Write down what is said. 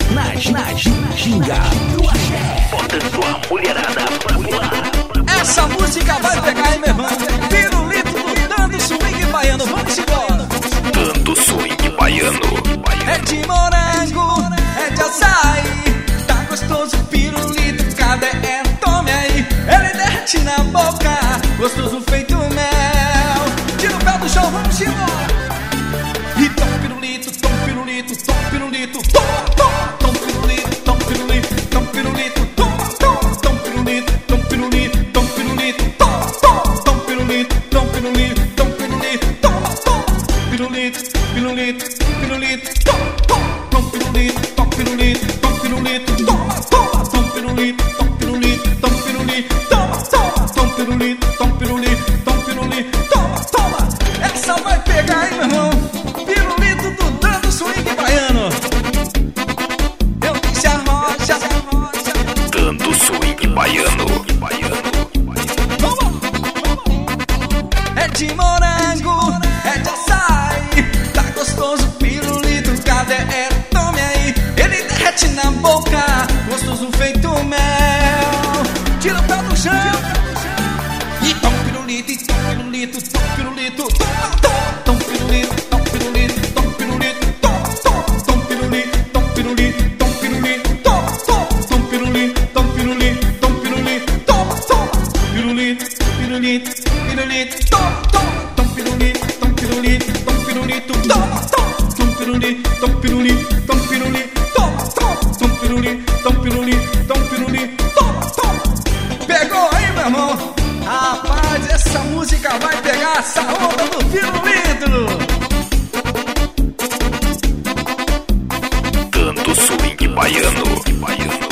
na ginga do axé. Bota sua mulherada pra pular. Essa música vai pegar, hein, meu irmão? Pirulito do Dando Swing Baiano. Vamos embora. Dando Swing Baiano. É de morango, é de açaí. Tá gostoso pirulito, cadê? Tome aí. Ele derrete na boca, gostoso feito mel. Tira o pé do chão, vamos embora. E tom pirulito, tom pirulito, tom pirulito, tom, tom, tom pirulito, tom pirulito, tom pirulito, tom, tom, tom pirulito, tom pirulito, tom pirulito, tom, tom, tom pirulito, tom pirulito, tom pirulito, tom, tom, pirulito, pirulito, pirulito, tom, tom, tom pirulito, tom pirulito, tom pirulito, tom, tom, tom pirulito, tom pirulito, tom pirulito, tom, tom, tom pirulito, tom pirulito, tom pirulito, toma, toma. Essa vai pegar, hein, meu irmão? Pirulito do Dando Swing Baiano. Eu disse a rocha. Dando Swing Baiano. Vamos. É de morango, é de açaí. Tá gostoso pirulito, cadê? Tome aí. Ele derrete na boca, gostoso feito mel. Tira o pé do chão. E tom pirulito, tom pirulito, tom pirulito, tom pirulito, tom pirulito, tom pirulito, tom pirulito, tom pirulito, tom pirulito, tom pirulito, tom pirulito, tom pirulito, tom pirulito, pirulito, pirulito, tom pirulito, tom pirulito, tom pirulito, tom pirulito, tom pirulito, tom pirulito, tom pirulito, tom pirulito, tom pirulito, tom. Pegou aí, meu irmão? Rapaz, essa música vai pegar essa onda do pirulito. Dando Swing Baiano.